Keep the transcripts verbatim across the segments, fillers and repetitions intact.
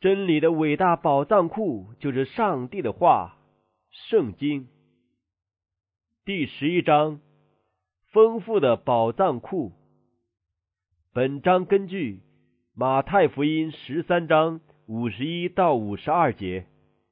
真理的伟大宝藏库就是上帝的话，圣经。第十一章，丰富的宝藏库。本章根据马太福音十三章五十一到五十二节。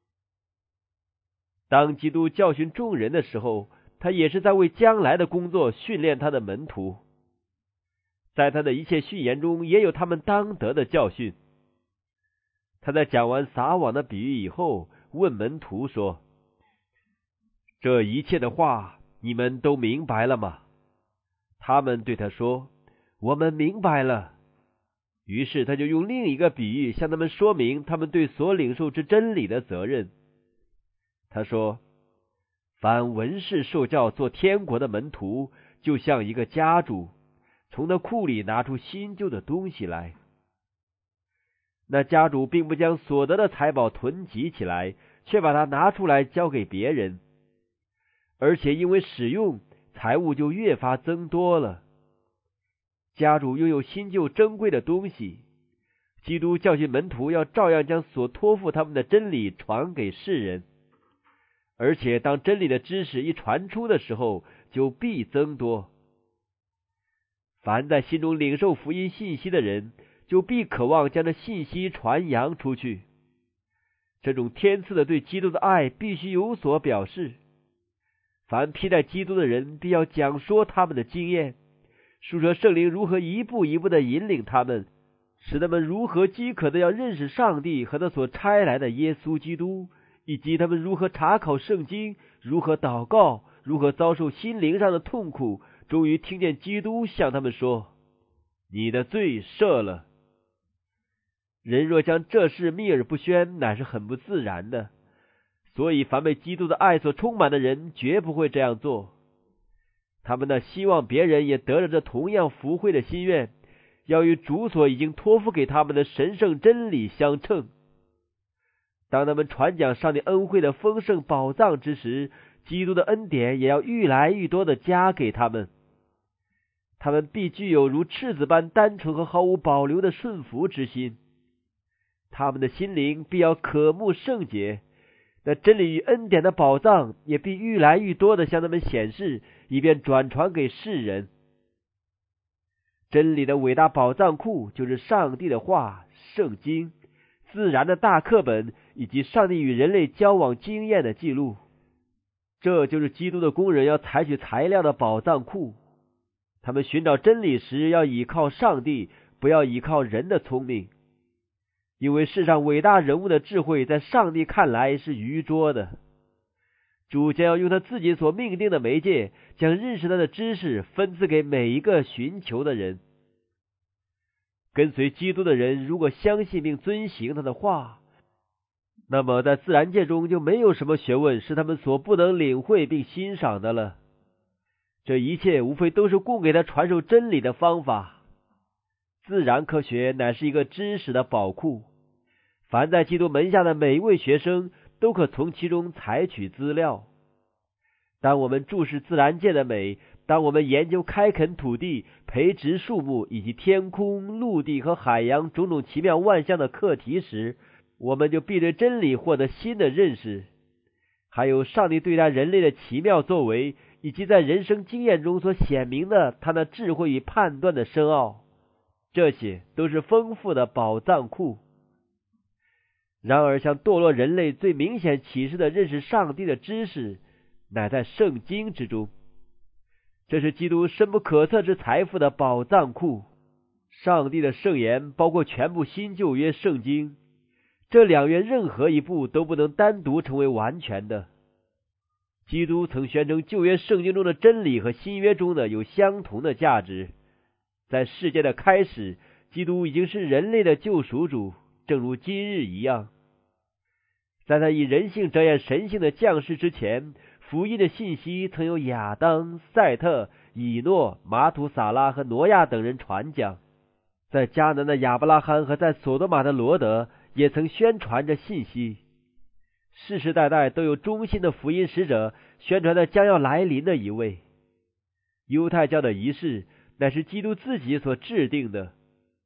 当基督教训众人的时候，他也是在为将来的工作训练他的门徒。在他的一切训言中也有他们当得的教训。他在讲完撒网的比喻以后，问门徒说：这一切的话你们都明白了吗？他们对他说：我们明白了。于是他就用另一个比喻向他们说明他们对所领受之真理的责任。他说：凡文士受教做天国的门徒，就像一个家主，从那库里拿出新旧的东西来。那家主并不将所得的财宝囤积起来，却把它拿出来交给别人，而且因为使用，财物就越发增多了。家主拥有新旧珍贵的东西，基督教训门徒要照样将所托付他们的真理传给世人，而且当真理的知识一传出的时候，就必增多。凡在心中领受福音信息的人，就必渴望将这信息传扬出去。这种天赐的对基督的爱必须有所表示。凡披戴基督的人，必要讲说他们的经验，述说圣灵如何一步一步的引领他们，使他们如何饥渴的要认识上帝和他所差来的耶稣基督，以及他们如何查考圣经，如何祷告，如何遭受心灵上的痛苦，终于听见基督向他们说：你的罪赦了。人若将这事秘而不宣，乃是很不自然的。所以凡被基督的爱所充满的人，绝不会这样做。他们那希望别人也得着这同样福慧的心愿，要与主所已经托付给他们的神圣真理相称。当他们传讲上帝恩惠的丰盛宝藏之时，基督的恩典也要愈来愈多的加给他们。他们必具有如赤子般单纯和毫无保留的顺服之心。他们的心灵必要渴慕圣洁，那真理与恩典的宝藏也必愈来愈多的向他们显示，以便转传给世人。真理的伟大宝藏库就是上帝的话，圣经，自然的大课本，以及上帝与人类交往经验的记录。这就是基督的工人要采取材料的宝藏库。他们寻找真理时，要倚靠上帝，不要倚靠人的聪明。因为世上伟大人物的智慧在上帝看来是愚拙的。主将要用他自己所命定的媒介，将认识他的知识分赐给每一个寻求的人。跟随基督的人如果相信并遵行他的话，那么在自然界中就没有什么学问是他们所不能领会并欣赏的了。这一切无非都是供给他传授真理的方法。自然科学乃是一个知识的宝库，凡在基督门下的每一位学生都可从其中采取资料。当我们注视自然界的美，当我们研究开垦土地、培植树木以及天空、陆地和海洋种种奇妙万象的课题时，我们就必对真理获得新的认识，还有上帝对待人类的奇妙作为，以及在人生经验中所显明的他那智慧与判断的深奥。这些都是丰富的宝藏库。然而向堕落人类最明显启示的认识上帝的知识，乃在圣经之中。这是基督深不可测之财富的宝藏库。上帝的圣言包括全部新旧约圣经，这两约任何一部都不能单独成为完全的。基督曾宣称旧约圣经中的真理和新约中的有相同的价值。在世界的开始，基督已经是人类的救赎主，正如今日一样。在他以人性遮掩神性的降世之前，福音的信息曾由亚当、赛特、以诺、马土撒拉和挪亚等人传讲。在迦南的亚伯拉罕和在索多玛的罗德也曾宣传着信息。世世代代都有忠心的福音使者宣传着将要来临的一位。犹太教的仪式乃是基督自己所制定的。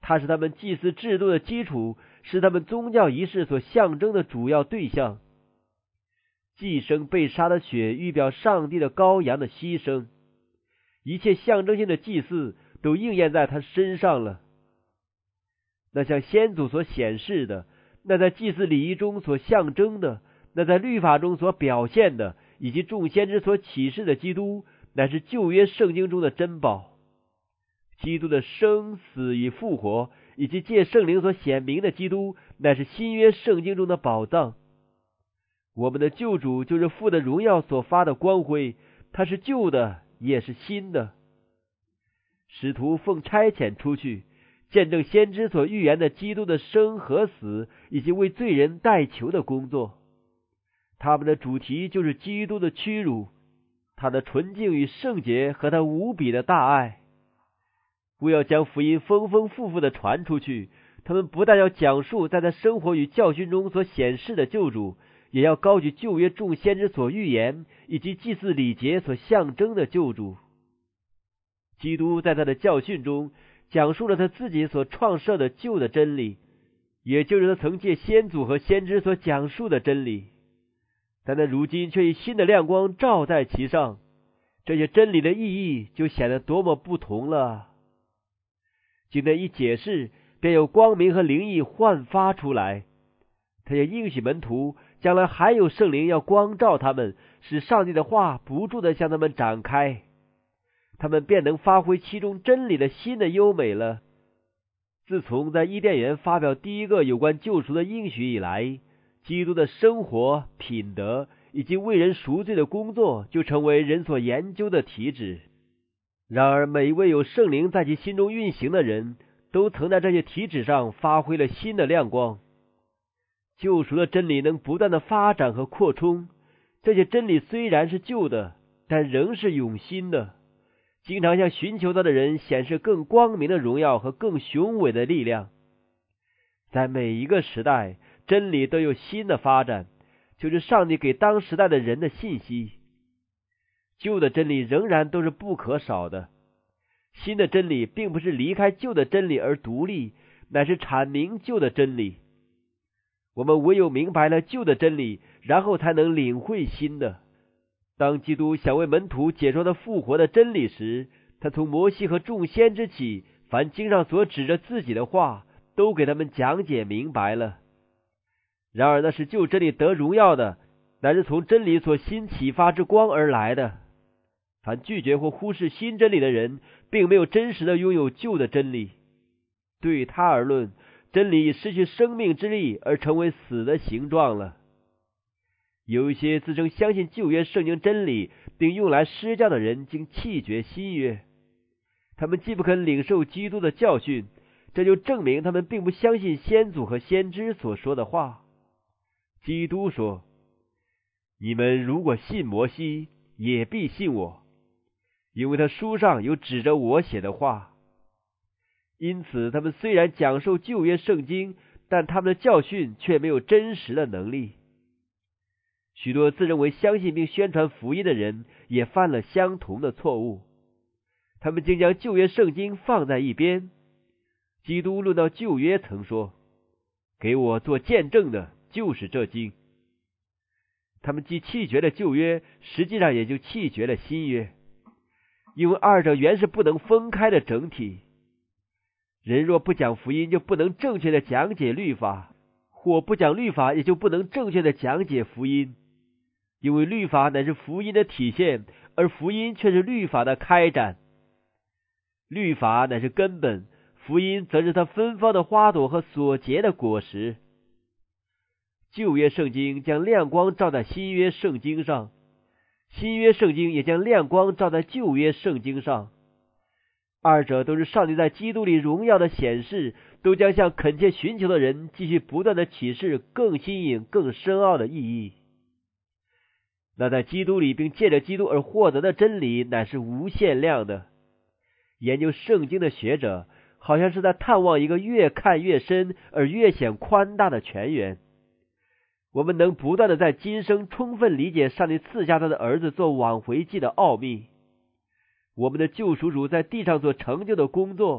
它是他们祭祀制度的基础，是他们宗教仪式所象征的主要对象。祭牲被杀的血预表上帝的羔羊的牺牲，一切象征性的祭祀都应验在他身上了。那向先祖所显示的，那在祭祀礼仪中所象征的，那在律法中所表现的，以及众先知所启示的基督，乃是旧约圣经中的珍宝。基督的生死与复活，以及借圣灵所显明的基督，乃是新约圣经中的宝藏。我们的救主就是父的荣耀所发的光辉，他是旧的，也是新的。使徒奉差遣出去，见证先知所预言的基督的生和死，以及为罪人代求的工作。他们的主题就是基督的屈辱，他的纯净与圣洁和他无比的大爱。不要将福音丰丰富富的传出去，他们不但要讲述在他生活与教训中所显示的救主，也要高举旧约众先知所预言以及祭祀礼节所象征的救主。基督在他的教训中讲述了他自己所创设的旧的真理，也就是他曾借先祖和先知所讲述的真理，但他如今却以新的亮光照在其上，这些真理的意义就显得多么不同了。经他一解释，便有光明和灵意焕发出来。他也应许门徒，将来还有圣灵要光照他们，使上帝的话不住地向他们展开，他们便能发挥其中真理的新的优美了。自从在伊甸园发表第一个有关救赎的应许以来，基督的生活、品德以及为人赎罪的工作就成为人所研究的题旨。然而每一位有圣灵在其心中运行的人，都曾在这些题旨上发挥了新的亮光。救赎的真理能不断的发展和扩充，这些真理虽然是旧的，但仍是永新的，经常向寻求它的人显示更光明的荣耀和更雄伟的力量。在每一个时代，真理都有新的发展，就是上帝给当时代的人的信息。旧的真理仍然都是不可少的，新的真理并不是离开旧的真理而独立，乃是阐明旧的真理。我们唯有明白了旧的真理，然后才能领会新的。当基督想为门徒解说他复活的真理时，他从摩西和众先知起，凡经上所指着自己的话，都给他们讲解明白了。然而那是旧真理得荣耀的，乃是从真理所新启发之光而来的。凡拒绝或忽视新真理的人，并没有真实的拥有旧的真理。对他而论，真理已失去生命之力，而成为死的形状了。有一些自称相信旧约圣经真理并用来施教的人，竟弃绝新约。他们既不肯领受基督的教训，这就证明他们并不相信先祖和先知所说的话。基督说：你们如果信摩西，也必信我，因为他书上有指着我写的话。因此他们虽然讲授旧约圣经，但他们的教训却没有真实的能力。许多自认为相信并宣传福音的人也犯了相同的错误，他们竟将旧约圣经放在一边。基督论到旧约曾说：给我做见证的就是这经。他们既弃绝了旧约，实际上也就弃绝了新约，因为二者原是不能分开的整体。人若不讲福音，就不能正确的讲解律法，或不讲律法，也就不能正确的讲解福音。因为律法乃是福音的体现，而福音却是律法的开展。律法乃是根本，福音则是它芬芳的花朵和所结的果实。旧约圣经将亮光照在新约圣经上，新约圣经也将亮光照在旧约圣经上。二者都是上帝在基督里荣耀的显示，都将向恳切寻求的人继续不断的启示更新颖、更深奥的意义。那在基督里并借着基督而获得的真理乃是无限量的。研究圣经的学者好像是在探望一个越看越深而越显宽大的泉源。我们能不断的在今生充分理解上帝赐下他的儿子做挽回祭的奥秘。我们的救赎主在地上所成就的工作，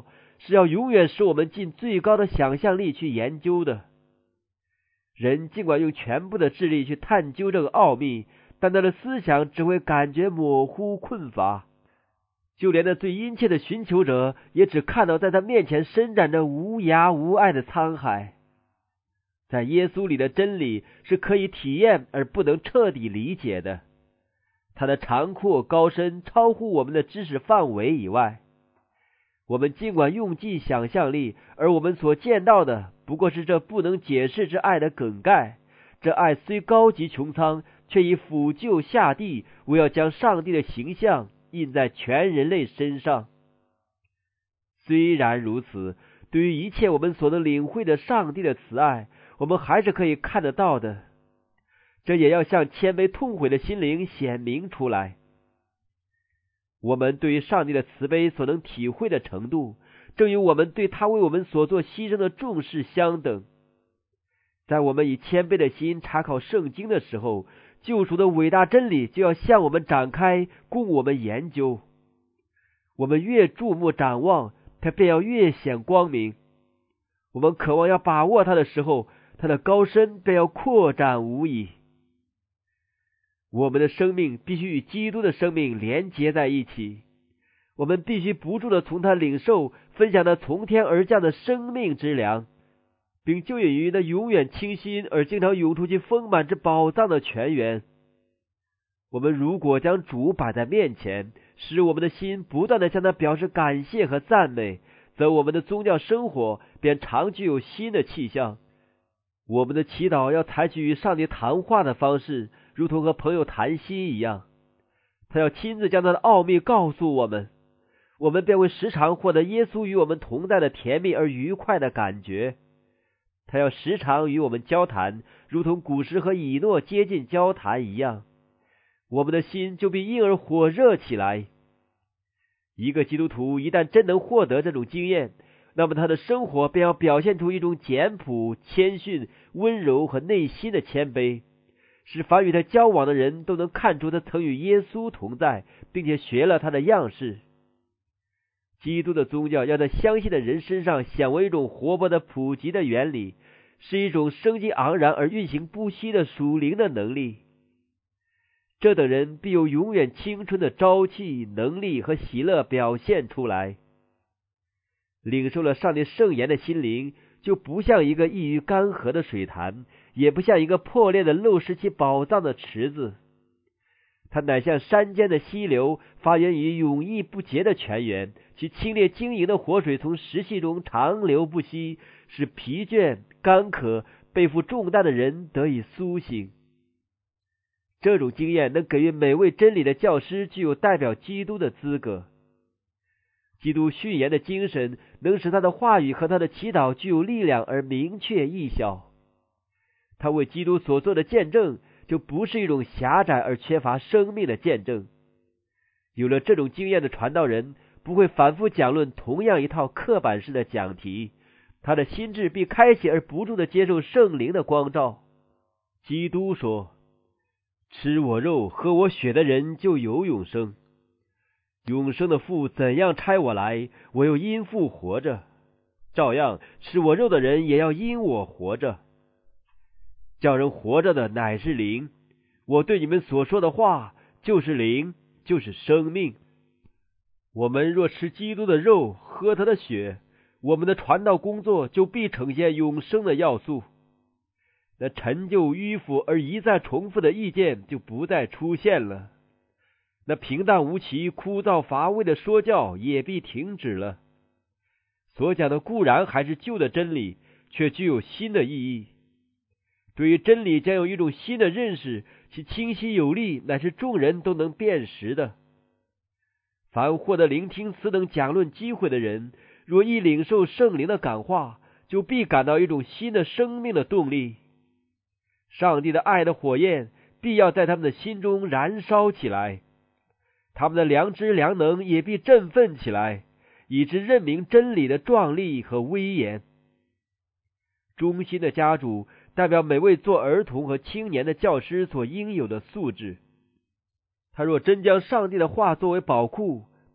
是要永远使我们尽最高的想象力去研究的。人尽管用全部的智力去探究这个奥秘，但他的思想只会感觉模糊困乏。就连那最殷切的寻求者，也只看到在他面前伸展着无涯无爱的沧海。在耶稣里的真理是可以体验而不能彻底理解的，它的长阔高深超乎我们的知识范围以外。我们尽管用尽想象力，而我们所见到的不过是这不能解释之爱的梗概。这爱虽高级穹苍，却已俯就下地，为要将上帝的形象印在全人类身上。虽然如此，对于一切我们所能领会的上帝的慈爱，我们还是可以看得到的，这也要向谦卑痛悔的心灵显明出来。我们对于上帝的慈悲所能体会的程度，正与我们对他为我们所做牺牲的重视相等。在我们以谦卑的心查考圣经的时候，救赎的伟大真理就要向我们展开，供我们研究。我们越注目展望，它便要越显光明。我们渴望要把握它的时候，它的高深便要扩展无疑。我们的生命必须与基督的生命连结在一起，我们必须不住地从他领受，分享那从天而降的生命之粮，并就引于那永远清新而经常涌出其丰满之宝藏的泉源。我们如果将主摆在面前，使我们的心不断地向他表示感谢和赞美，则我们的宗教生活便常具有新的气象。我们的祈祷要采取与上帝谈话的方式，如同和朋友谈心一样。他要亲自将他的奥秘告诉我们，我们便会时常获得耶稣与我们同在的甜蜜而愉快的感觉。他要时常与我们交谈，如同古时和以诺接近交谈一样，我们的心就必因而火热起来。一个基督徒一旦真能获得这种经验，那么他的生活便要表现出一种简朴、谦逊、温柔和内心的谦卑，使凡与他交往的人都能看出他曾与耶稣同在，并且学了他的样式。基督的宗教要在相信的人身上显为一种活泼的普及的原理，是一种生机盎然而运行不息的属灵的能力。这等人必有永远青春的朝气、能力和喜乐表现出来。领受了上帝圣言的心灵，就不像一个易于干涸的水潭，也不像一个破裂的漏失其宝藏的池子，它乃像山间的溪流，发源于永逸不竭的泉源，其清冽晶莹的活水从石隙中长流不息，使疲倦、干渴、背负重担的人得以苏醒。这种经验能给予每位真理的教师具有代表基督的资格。基督训言的精神能使他的话语和他的祈祷具有力量而明确易晓。他为基督所做的见证就不是一种狭窄而缺乏生命的见证。有了这种经验的传道人不会反复讲论同样一套刻板式的讲题，他的心智必开启而不住地接受圣灵的光照。基督说，吃我肉喝我血的人就有永生，永生的父怎样差我来，我又因父活着，照样吃我肉的人也要因我活着。叫人活着的乃是灵，我对你们所说的话就是灵，就是生命。我们若吃基督的肉，喝他的血，我们的传道工作就必呈现永生的要素。那陈旧迂腐而一再重复的意见就不再出现了，那平淡无奇、枯燥乏味的说教也必停止了。所讲的固然还是旧的真理，却具有新的意义。对于真理将有一种新的认识，其清晰有力，乃是众人都能辨识的。凡获得聆听此等讲论机会的人，若一领受圣灵的感化，就必感到一种新的生命的动力。上帝的爱的火焰必要在他们的心中燃烧起来，他们的良知良能也必振奋起来，以致认明真理的壮丽和威严。忠心的家主代表每位做儿童和青年的教师所应有的素质。他若真将上帝的话作为宝库，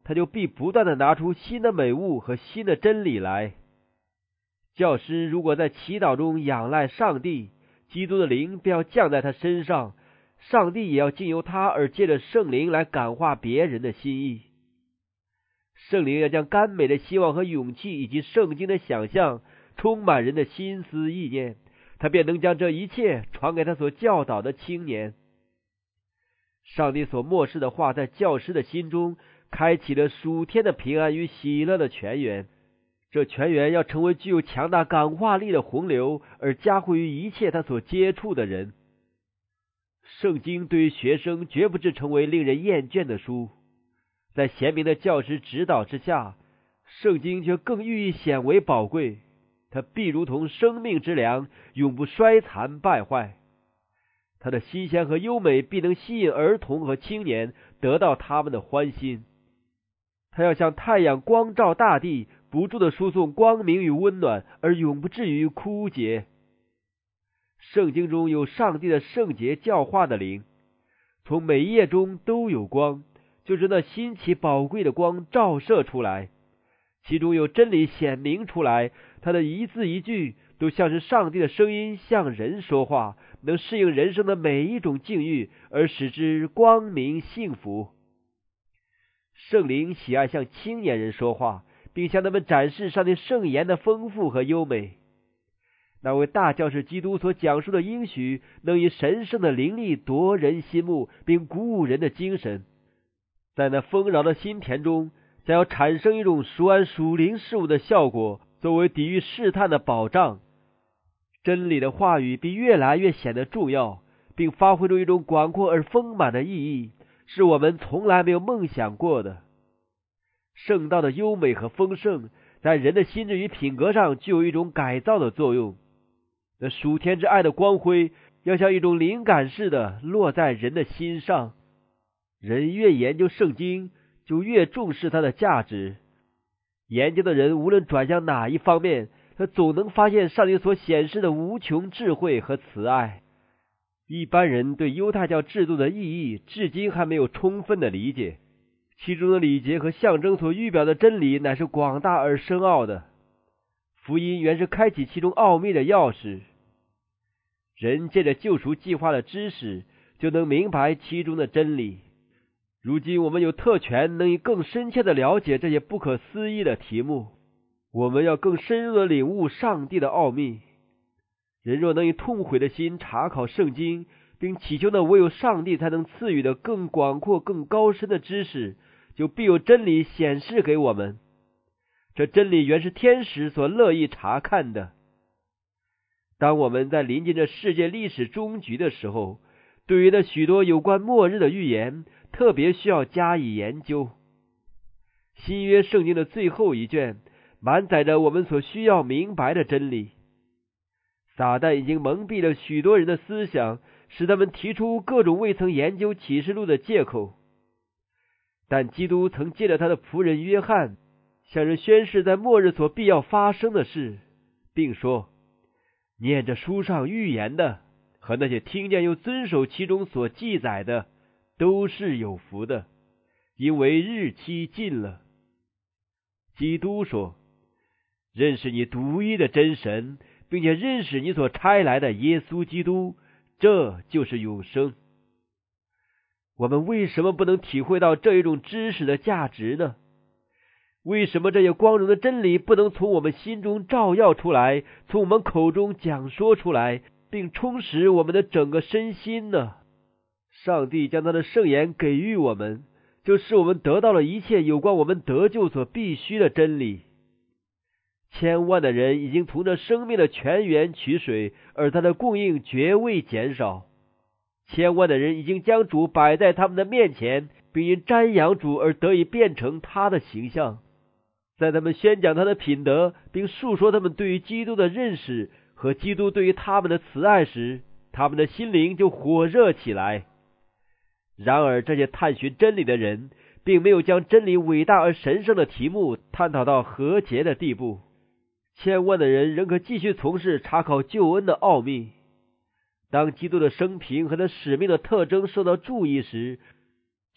他就必不断的拿出新的美物和新的真理来。教师如果在祈祷中仰赖上帝，基督的灵便要降在他身上，上帝也要经由他而借着圣灵来感化别人的心意。圣灵要将甘美的希望和勇气以及圣经的想象充满人的心思意念，他便能将这一切传给他所教导的青年。上帝所默示的话在教师的心中开启了属天的平安与喜乐的泉源，这泉源要成为具有强大感化力的洪流，而加惠于一切他所接触的人。圣经对于学生绝不是成为令人厌倦的书，在贤明的教师指导之下，圣经却更寓意显为宝贵，它必如同生命之粮，永不衰残败坏。它的新鲜和优美必能吸引儿童和青年，得到他们的欢心。它要像太阳光照大地，不住地输送光明与温暖，而永不至于枯竭。圣经中有上帝的圣洁教化的灵，从每一页中都有光，就是那新奇宝贵的光照射出来，其中有真理显明出来，它的一字一句都像是上帝的声音向人说话，能适应人生的每一种境遇，而使之光明幸福。圣灵喜爱向青年人说话，并向他们展示上帝圣言的丰富和优美。那位大教士基督所讲述的应许，能以神圣的灵力夺人心目，并鼓舞人的精神。在那丰饶的心田中，将要产生一种熟谙属灵事物的效果，作为抵御试探的保障。真理的话语必越来越显得重要，并发挥出一种广阔而丰满的意义，是我们从来没有梦想过的。圣道的优美和丰盛，在人的心智与品格上具有一种改造的作用。那属天之爱的光辉，要像一种灵感似的落在人的心上。人越研究圣经，就越重视它的价值。研究的人无论转向哪一方面，他总能发现上帝所显示的无穷智慧和慈爱。一般人对犹太教制度的意义至今还没有充分的理解，其中的礼节和象征所预表的真理乃是广大而深奥的。福音原是开启其中奥秘的钥匙，人借着救赎计划的知识，就能明白其中的真理。如今我们有特权能以更深切的了解这些不可思议的题目，我们要更深入的领悟上帝的奥秘。人若能以痛悔的心查考圣经，并祈求那唯有上帝才能赐予的更广阔更高深的知识，就必有真理显示给我们。这真理原是天使所乐意查看的。当我们在临近这世界历史终局的时候，对于那许多有关末日的预言，特别需要加以研究。新约圣经的最后一卷满载着我们所需要明白的真理。撒旦已经蒙蔽了许多人的思想，使他们提出各种未曾研究启示录的借口。但基督曾借着他的仆人约翰，向人宣示在末日所必要发生的事，并说，念着书上预言的和那些听见又遵守其中所记载的，都是有福的，因为日期近了。基督说，认识你独一的真神，并且认识你所差来的耶稣基督，这就是永生。我们为什么不能体会到这一种知识的价值呢？为什么这些光荣的真理不能从我们心中照耀出来，从我们口中讲说出来，并充实我们的整个身心呢？上帝将他的圣言给予我们，就使我们得到了一切有关我们得救所必须的真理。千万的人已经从这生命的泉源取水，而它的供应绝未减少。千万的人已经将主摆在他们的面前，并因瞻仰主而得以变成他的形象。在他们宣讲他的品德，并述说他们对于基督的认识和基督对于他们的慈爱时，他们的心灵就火热起来。然而这些探寻真理的人并没有将真理伟大而神圣的题目探讨到和谐的地步。千万的人仍可继续从事查考救恩的奥秘。当基督的生平和他使命的特征受到注意时，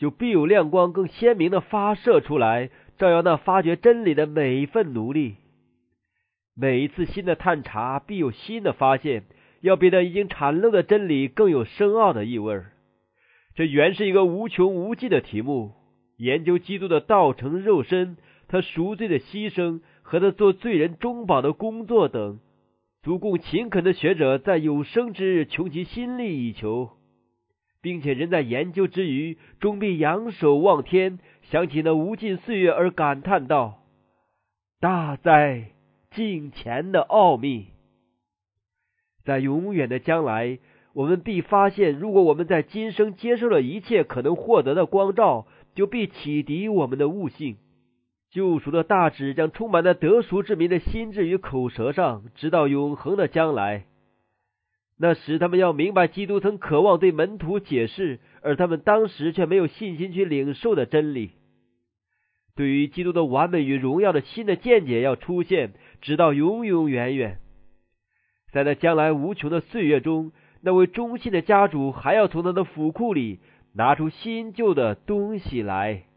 就必有亮光更鲜明的发射出来，照耀那发掘真理的每一份努力。每一次新的探查必有新的发现，要比那已经阐露的真理更有深奥的意味。这原是一个无穷无尽的题目，研究基督的道成肉身，他赎罪的牺牲和他做罪人中保的工作等，足供勤恳的学者在有生之日穷其心力以求，并且人在研究之余，终必仰首望天，想起那无尽岁月而感叹道：大哉敬虔的奥秘！在永远的将来，我们必发现，如果我们在今生接受了一切可能获得的光照，就必启迪我们的悟性。救赎的大旨将充满在得赎之民的心智与口舌上，直到永恒的将来。那时他们要明白基督曾渴望对门徒解释，而他们当时却没有信心去领受的真理。对于基督的完美与荣耀的新的见解要出现，直到永永远远。在那将来无穷的岁月中，那位忠信的家主还要从他的府库里拿出新旧的东西来。